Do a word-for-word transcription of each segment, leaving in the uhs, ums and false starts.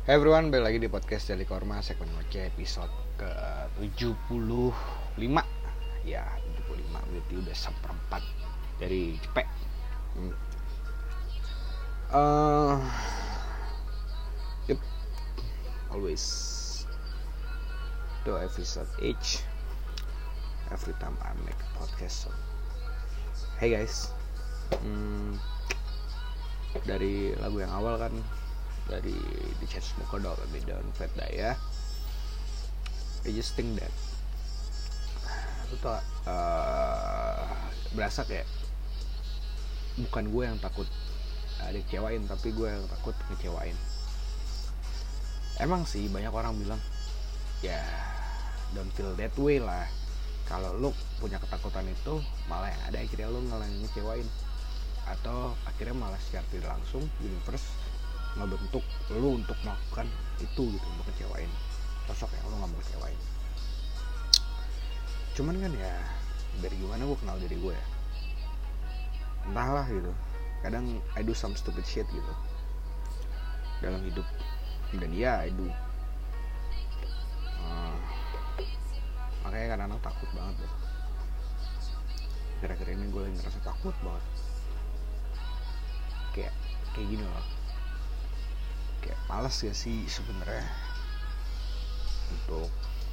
Hey everyone, balik lagi di podcast Jali Korma segmen ngoceh episode ke tujuh puluh lima. Ya, tujuh puluh lima berarti udah seperempat dari cepet. hmm. uh, Yep, always do episode each every time I make a podcast. So, hey guys, hmm, dari lagu yang awal kan, dari The Chainsmokers Dog Me Down Fat Daya, I just think that itu tuh uh, berasa kayak bukan gue yang takut uh, dikecewain, tapi gue yang takut ngecewain. Emang sih banyak orang bilang ya don't feel that way lah, kalau lu punya ketakutan itu malah yang ada akhirnya lu malah ngecewain, atau akhirnya malah secara tidak langsung universe ngebentuk lu untuk melakukan itu gitu, untuk kecewain sosok yang lu gak mau kecewain. Cuman kan ya dari gimana gue kenal diri gue ya, entahlah gitu, kadang I do some stupid shit gitu dalam hidup, dan ya I do uh, makanya kadang-kadang takut banget deh. Kira-kira ini gue lagi ngerasa takut banget, kayak kayak gini loh, kayak malas gak sih sebenarnya untuk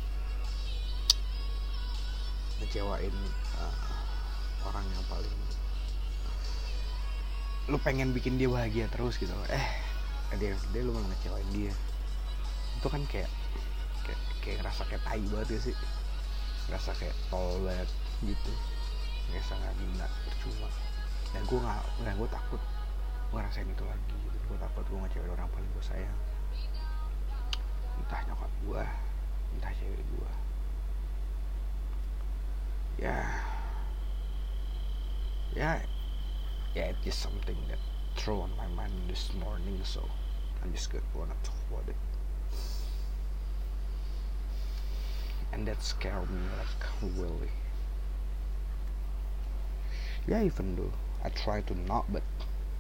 ngecewain uh, orang yang paling lu pengen bikin dia bahagia terus gitu. Eh, dia dia lu malah ngecewain dia. Itu kan kayak kayak kayak ngerasa kayak tai banget ya sih, ngerasa kayak tol banget gitu, ngerasa nggak guna, percuma. Dan gue nggak, dan gue takut gue ngerasain itu lagi. Gue takut gue ngecewain orang paling gue sayang, entah nyokap gue, entah cewek gue. Ya, ya, ya, it's just something that throw on my mind this morning, so I'm just gonna wanna talk about it. And that scared me like really. Yeah, even though I try to not, but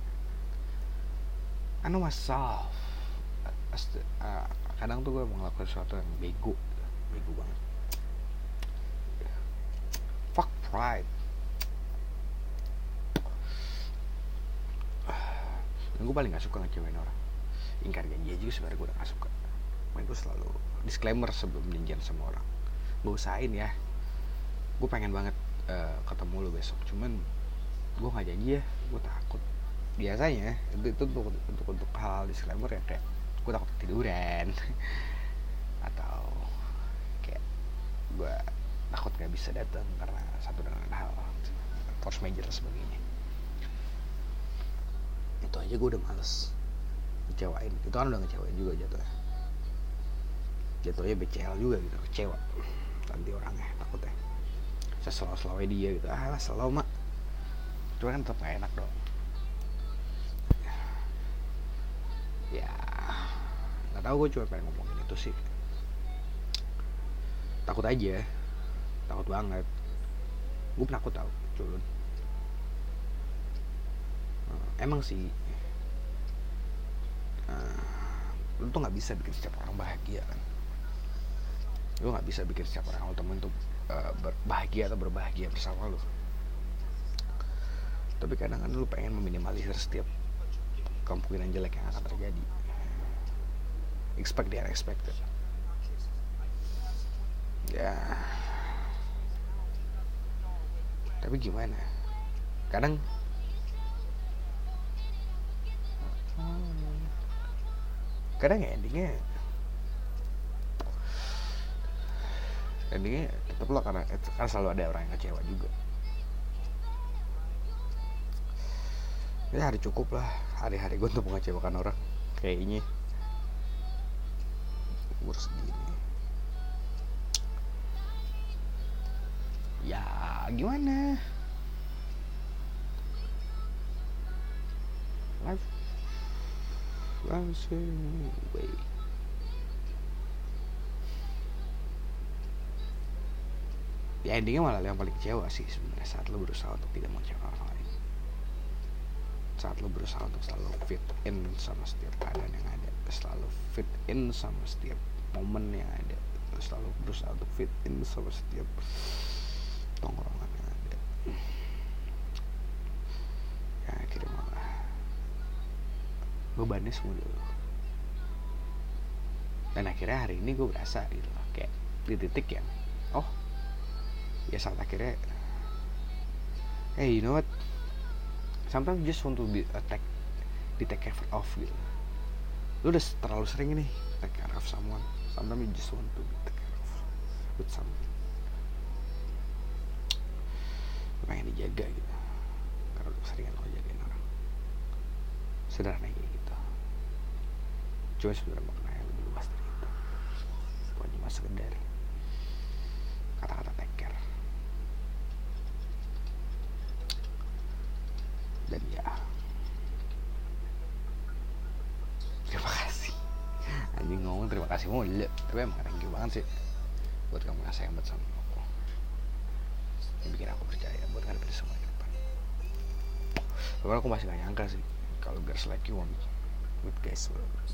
I know myself. Uh, kadang tuh gue mau ngelakuin sesuatu yang bego, bego banget. Fuck pride. Dan gue paling gak suka ngecewain orang. Ingkar janji juga sebenarnya gue udah gak suka. Makanya gue selalu disclaimer sebelum janjian sama orang, gue usahain ya, gue pengen banget uh, ketemu lu besok, cuman gue gak janji ya, gue takut. Biasanya itu, itu untuk, untuk, untuk hal disclaimer ya, kayak gue takut ketiduran atau kayak gue takut gak bisa datang karena satu dan lain hal, force major dan sebagainya. Itu aja gue udah males ngecewain. Itu kan udah ngecewain juga jatuhnya, jatuhnya B C L juga gitu, kecewa nanti orangnya, takutnya saya selalu-selalu dia gitu. Ah lah selalu mak, cuma kan tetap gak enak dong ya. Gak tahu, gue cuma pengen ngomongin itu sih. Takut aja, takut banget. Gue penakut tau, culun. uh, Emang sih uh, lu tuh gak bisa bikin setiap orang bahagia kan. Lu gak bisa bikin setiap orang lu temen tuh uh, bahagia atau berbahagia bersama lu. Tapi kadang kan lu pengen meminimalisir setiap kemungkinan jelek yang akan terjadi. Expect the unexpected. Ya, tapi gimana? Kadang Kadang ya endingnya Endingnya tetep lah, karena kan selalu ada orang yang kecewa juga. Ya hari cukup lah hari-hari gue untuk mengecewakan orang kayaknya. Umur segini ya gimana, life runs away. Ya endingnya malah yang paling kecewa sih sebenarnya, saat lo berusaha untuk tidak mengecewakan orang lain, saat lo berusaha untuk selalu fit in sama setiap keadaan yang ada. selalu fit in sama setiap momen yang ada, lu selalu berusaha untuk fit in sama setiap tongkrongan yang ada. Ya akhirnya malah bebannya semua dulu. Dan akhirnya hari ini gue berasa gitu loh, kayak di titik yang oh ya saat akhirnya hey you know what, sometimes you just want to be attack di take care of gitu. Lu udah terlalu sering nih take care of someone, sometimes you just want to be take care of with someone. Lu pengen dijaga gitu karena lu keseringan lo jagain orang. Sederhana kayak gitu. Cuma sebenarnya maknanya lebih luas dari itu. Bukan cuma sekedar kata-kata take care. Dan ya terima kasih. Anjing ngomong terima kasih mulu, tapi emang thank you banget sih buat kamu yang sayang banget sama aku. Ini bikin aku percaya buat ngadepin semua ke depan. Bahkan aku masih gak nyangka sih kalau girls like you want with guys with me.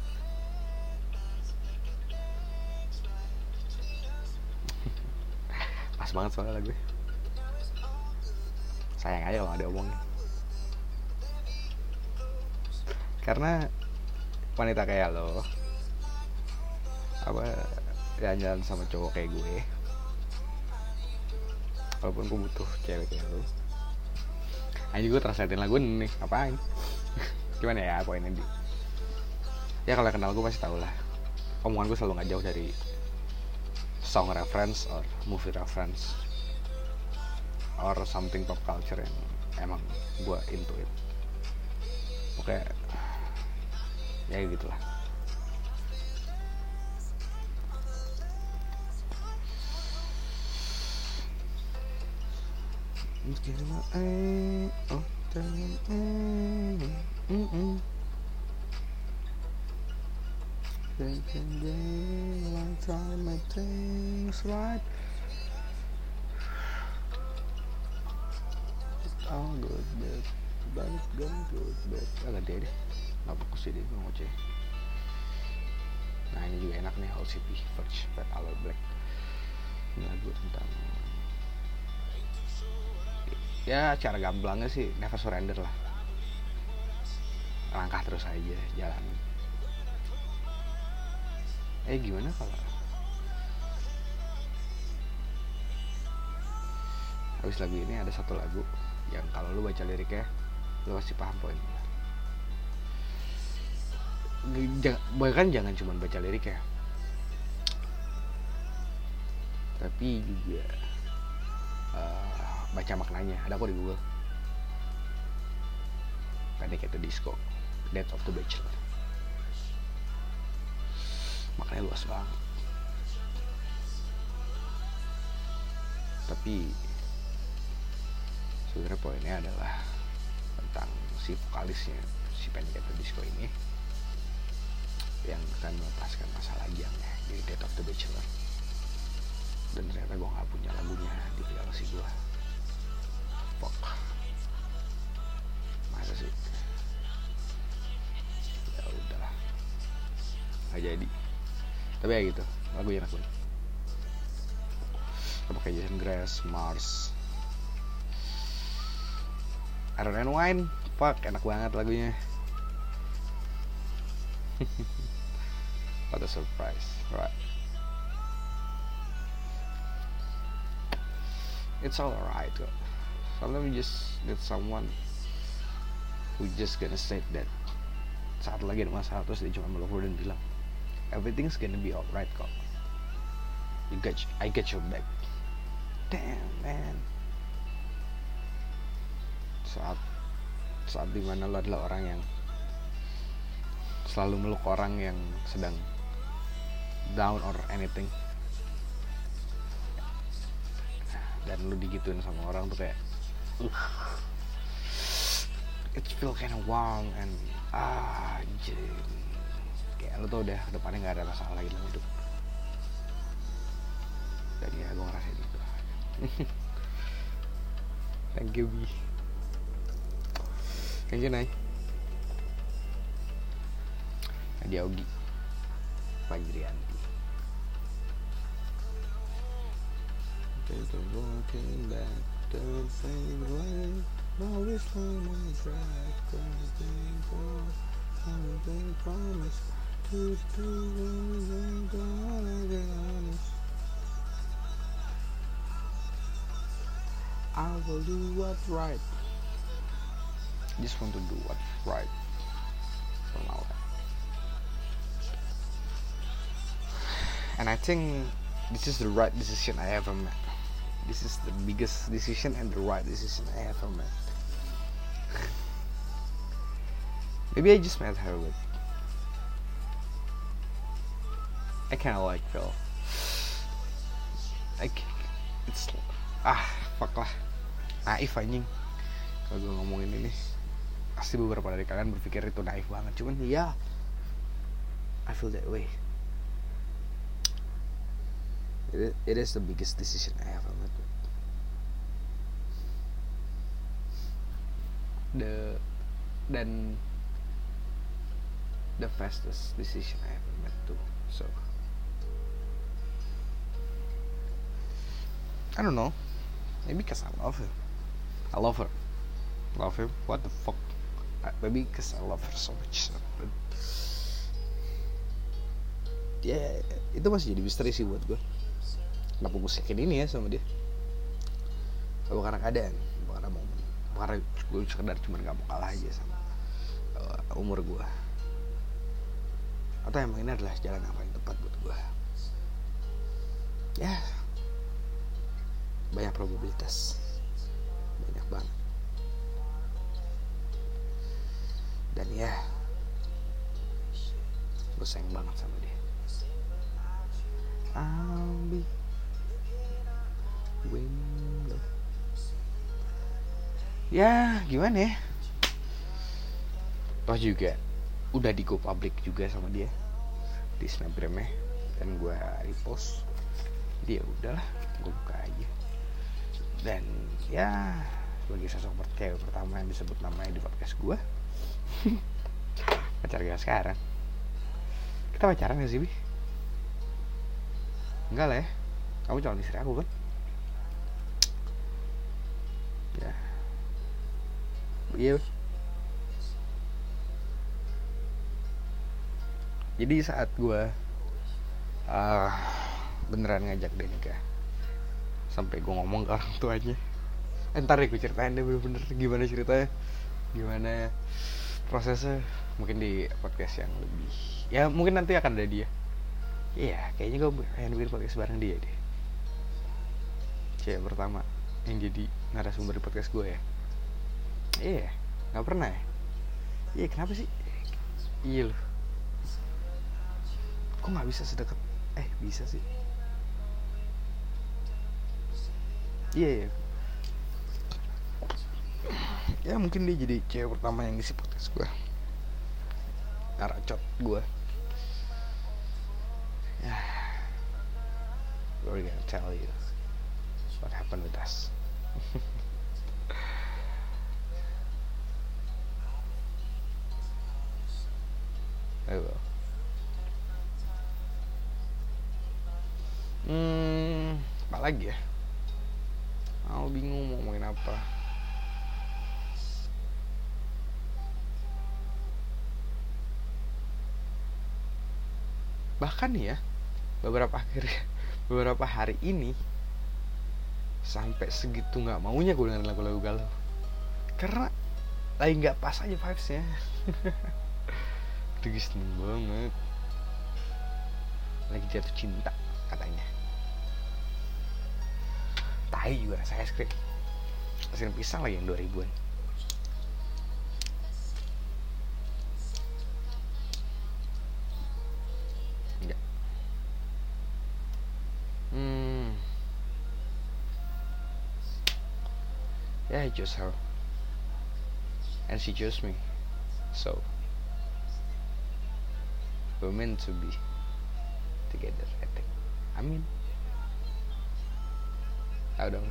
Pas banget soalnya lagu. Sayang aja kalau ada omongin. Karena wanita kayak lo, apa, jalan-jalan sama cowok kayak gue, walaupun gue butuh cewek kayak lo. Anjir gue translatein lagu nih, apain? Gimana ya poinnya di? Ya kalau kenal gue pasti tau lah. Omongan gue selalu nggak jauh dari song reference or movie reference or something pop culture yang emang gue into it. Oke, ya gitulah. Oh good bad, bad good good bad. Ah ganti aja deh. Nggak fokus sih deh gue ngoceh. Nah ini juga enak nih, Old City Verge Red Alloy Black. Ini lagu tentang ya cara gamblangnya sih never surrender lah. Langkah terus aja, jalan. Eh gimana kalau habis lagu ini ada satu lagu yang kalau lu baca liriknya lu pasti paham poinnya. Bahkan jangan cuma baca liriknya, tapi juga uh, baca maknanya. Ada kok di Google. Panic at the Disco, Death of the Bachelor. Maknanya luas banget. Tapi sebenarnya poinnya adalah tentang si vokalisnya, si Panic at the Disco ini yang akan melepaskan masa lajangnya di Death of the Bachelor. Dan ternyata gue gak punya lagunya di playlist gue. Fuck. Masa sih? Ya udahlah, gak jadi. Tapi ya gitu, lagunya enak banget. Kita pakai Jason Mraz, Mars, Iron and Wine. Fuck, enak banget lagunya. What a surprise, right? It's all alright. Sometimes you just need someone who just gonna say that saat lagi ada masalah terus dia cuma meluk lu dan bilang everything's gonna be alright kok. You got, I got your back. Damn man. Saat saat dimana lo adalah orang yang selalu meluk orang yang sedang down or anything, dan lu digituin sama orang tuh kayak uh, it feel kind of warm and ah jadi kayak lu tuh udah depannya nggak ada masalah lagi dalam hidup. Dan ya gue ngerasain itu. Thank you B. Thank you Nay. Nadia Ogi, Fajrianti. Walking back the same way, always find my track, everything for everything promise to do everything gonna get honest. I will do what's right. Just want to do what's right for my life. And I think this is the right decision I ever made. This is the biggest decision and the right decision I ever made. Maybe I just met her, but I kinda like Phil. Like, it's ah fuck lah, naif anjing. Kalau gue ngomongin ini, pasti beberapa dari kalian berpikir itu naif banget. Cuman ya, I feel that way. It, it is the biggest decision I ever made. The dan the fastest decision I ever made too. So I don't know. Maybe because I love her. I love her. Love him. What the fuck? Maybe because I love her so much. But ya yeah, itu masih jadi misteri sih buat gue. Kenapa gue yakin ini ya sama dia? Bukan karena keadaan, bukan karena momen, bukan karena gue sekedar cuma gak mau kalah aja sama uh, umur gue. Atau emang ini adalah jalan yang paling tepat buat gue. Ya, banyak probabilitas, banyak banget. Dan ya, gue sayang banget sama dia. I'll be window. Ya gimana ya, toh juga udah di go public juga sama dia di snapgramnya, dan gue repost. Dia udahlah, gue buka aja. Dan ya, sebagai sosok cewek pertama yang disebut namanya di podcast gue, pacar gue sekarang. Kita pacaran gak sih, Bi? Enggak lah ya, kamu calon istri aku kan? Ya, iya. Jadi saat gue uh, beneran ngajak dia nikah, sampai gue ngomong ke orang tuanya, entar deh gue ceritain deh bener-bener gimana ceritanya, gimana prosesnya, mungkin di podcast yang lebih, ya mungkin nanti akan ada dia. Iya, kayaknya gue pengen bikin podcast bareng dia deh. Cewek pertama yang jadi narasumber di podcast gue ya. Iya, gak pernah ya. Iya, kenapa sih? Iya loh, kok gak bisa sedekat, eh bisa sih. Iya ya. Ya mungkin dia jadi cewek pertama yang ngisi podcast gue, ngaracot gue. Ya, we're gonna tell you what happened with us. I will. Hmm, apa lagi ya? Aku bingung mau ngomongin apa. Bahkan ya, beberapa akhir beberapa hari ini sampai segitu nggak maunya gue dengerin lagu-lagu galau, karena lagi nggak pas aja vibesnya. Itu seneng banget, lagi jatuh cinta katanya. Tai juga rasa es krim, es krim pisang lagi yang dua ribuan. Enggak. Hmm. Yeah, I chose her, and she chose me, so we're meant to be together, I think. I mean, I don't.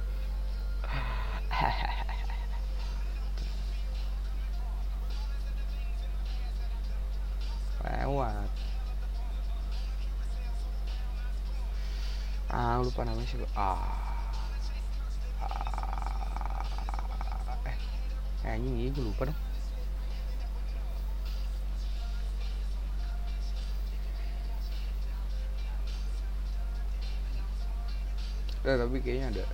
lewat. Ah lupa namanya sih. Ah, ah eh eh anjing iya gue lupa dong. Udah, tapi kayaknya ada.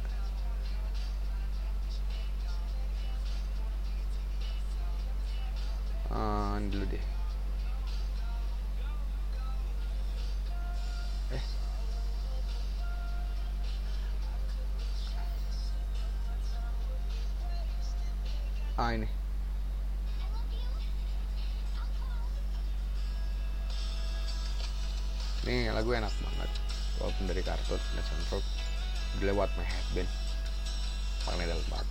Uh, dulu deh. Eh. Ah ini. Ini lagu enak banget. Walaupun dari kartun Nathan Rock dilewat my headband. Paling dalam banget.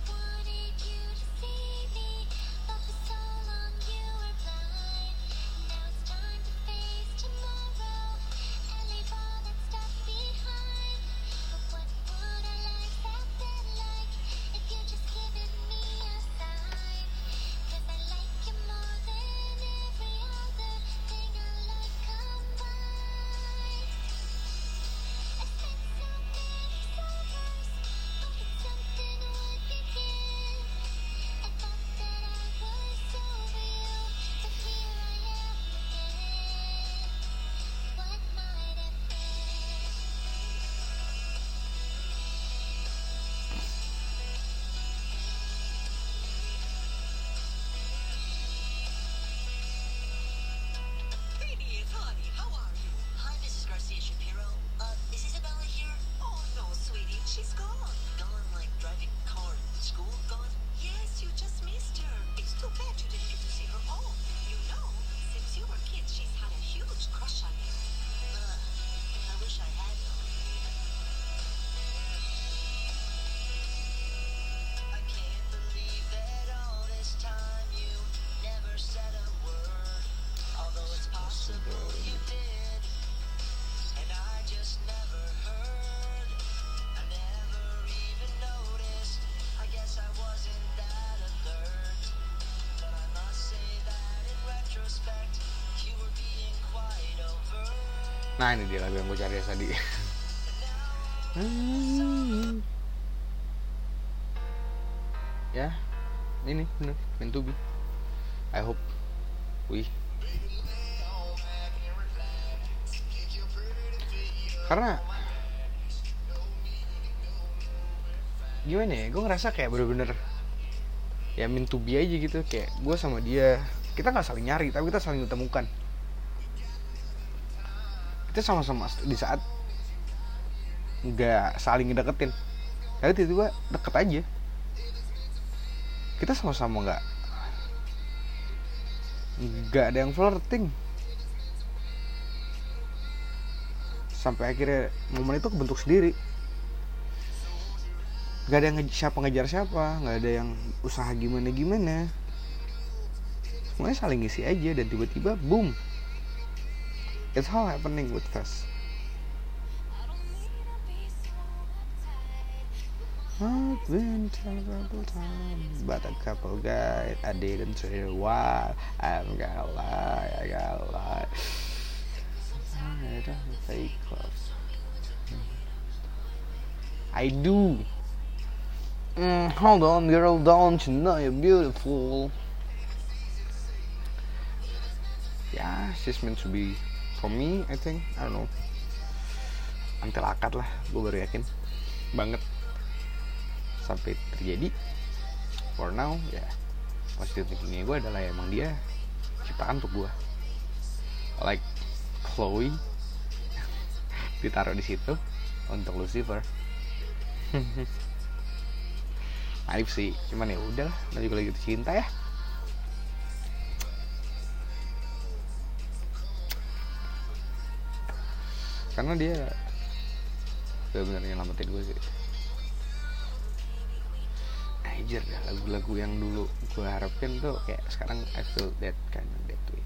Nah ini dia lagu yang gue cari tadi. Ya, ini bener, meant to be. I hope. Wih. Karena gimana ya, gue ngerasa kayak bener-bener ya meant to be aja gitu. Kayak gue sama dia, kita gak saling nyari, tapi kita saling ditemukan. Kita sama-sama di saat nggak saling ngedeketin, tapi tiba-tiba deket aja. Kita sama-sama nggak nggak ada yang flirting, sampai akhirnya momen itu kebentuk sendiri. Nggak ada yang nge- siapa ngejar siapa, nggak ada yang usaha gimana gimana, semuanya saling ngisi aja. Dan tiba-tiba boom, it's all happening with us. I've been told a couple times, but a couple guys I didn't say why. I'm gonna lie, I gotta lie. I don't fake close. I do. Mm, hold on, girl, don't you know you're beautiful? Yeah, she's meant to be for me, I think. I don't know. Antil akad lah, gue baru yakin banget sampai terjadi. For now, ya yeah, positive thinkingnya gue adalah emang dia ciptaan untuk gue. Like Chloe ditaruh di situ untuk Lucifer. Naif sih, cuman ya udah, nanti juga lagi cinta ya. Karena dia benar-benar nyelamatin gue sih. Anjir dah, lagu-lagu yang dulu gue harapin tuh kayak sekarang I feel that kind of that way.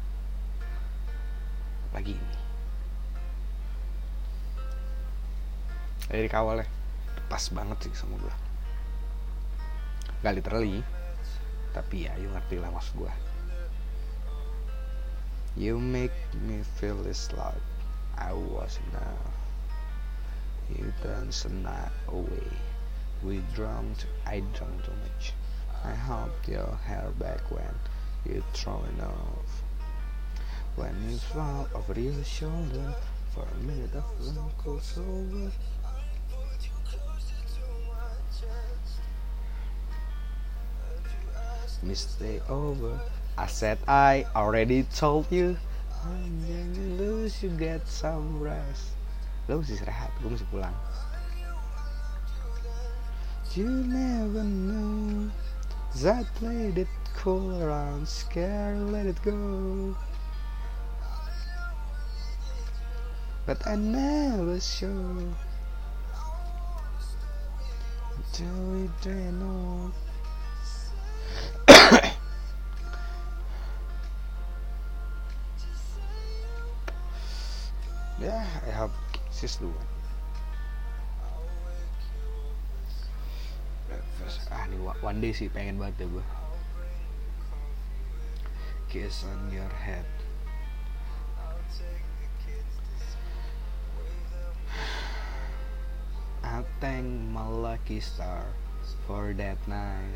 Lagi ini dari awalnya pas banget sih sama gue. Gak literally, tapi ya you ngerti lah maksud gue. You make me feel this like I was enough. You dance the night away. We drunk, I drank too much. I humped your hair back when you throwing off. When you smile over your shoulder, for a minute of love goes over. Mistake over. I said I already told you. When you lose, you get some rest. Lo mesti istirahat, gue mesti pulang. You never know. I played it cool around, scared, let it go. But I never show until we drain off. Yeah, I hope she's the one. Ah nih one day sih pengen banget ya gue. Kiss on your head. I thank my lucky star for that night.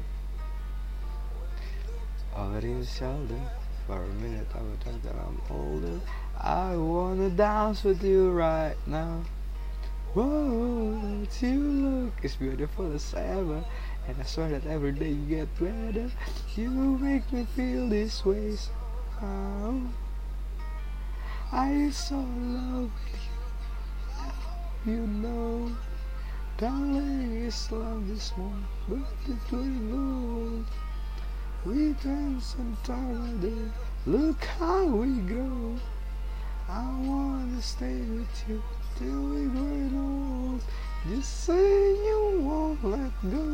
Over your shoulder, for a minute I would think that I'm older. I wanna dance with you right now. Whoa, you look as beautiful as ever, and I swear that every day you get better. You make me feel this way somehow. I so love you, you know. Darling, it's love this one, but it's going on. We dance and talk day, look how we grow. I wanna stay with you till we grow old. Just say you won't let go.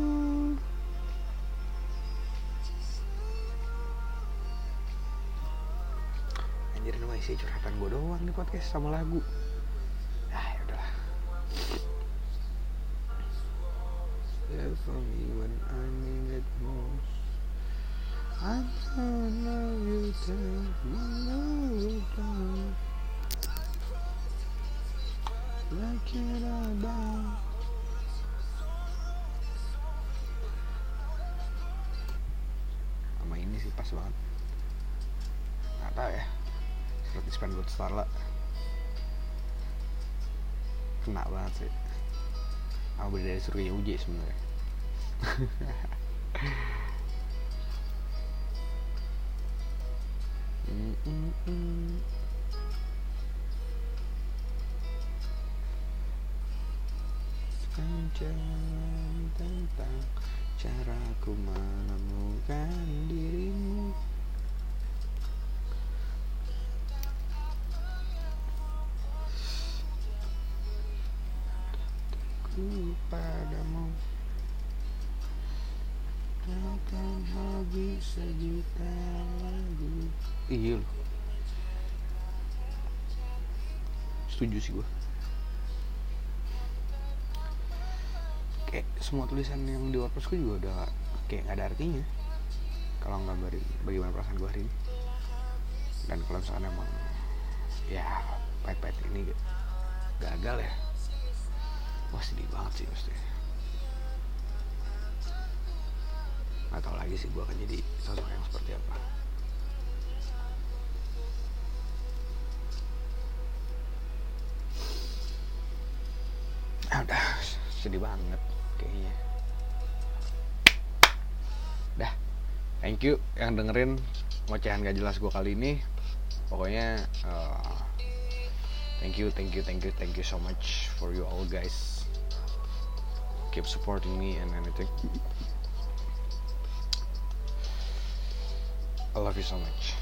Anjir, ini masih curhatan gue doang nih podcast sama lagu. Ah ya udahlah. There for me when I need it most. I don't love you till my love is gone. Like it all down. Sama ini sih pas banget. Gak tau ya, seperti Spend Good Starla kena banget sih. Aku beli dari Surya Uji sebenarnya. mm -mm -mm. Jangan tentang caraku menemukan dirimu. Ku padamu akan habis sejuta lagu. Iya loh, setuju sih gue. Kayak semua tulisan yang di WordPress gue juga udah kayak gak ada artinya kalau nggambarin bagaimana perasaan gue hari ini. Dan kalau misalkan emang ya pet-pet ini gagal ya, wah sedih banget sih pasti. Gak tau lagi sih gue akan jadi sosok yang seperti apa. Ah, udah sedih banget kayaknya. Dah, thank you yang dengerin ngocehan gak jelas gue kali ini. Pokoknya uh, thank you, thank you, thank you, thank you so much for you all guys. Keep supporting me and anything. I love you so much.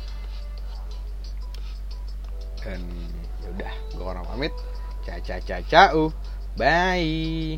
Dan yaudah, gue orang pamit. Ca ca ca cau. Bye.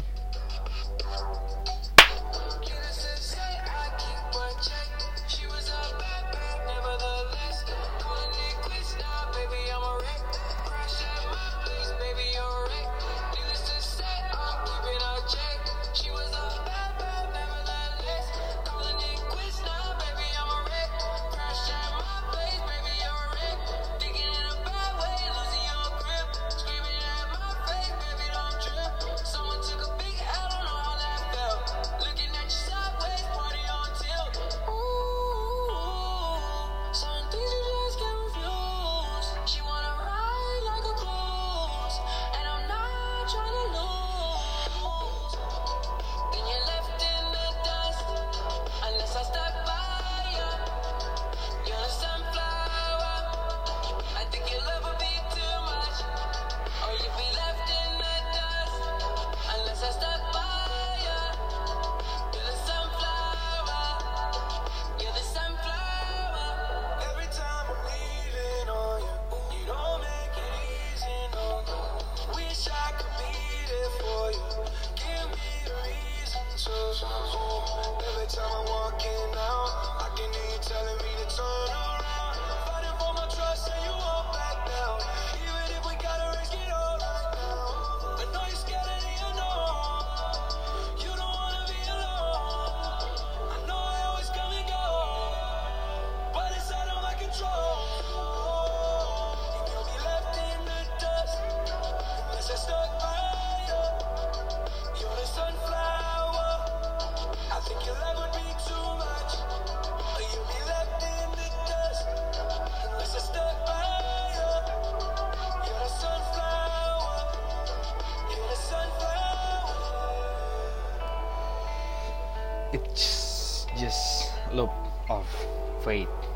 it's just loop of fate.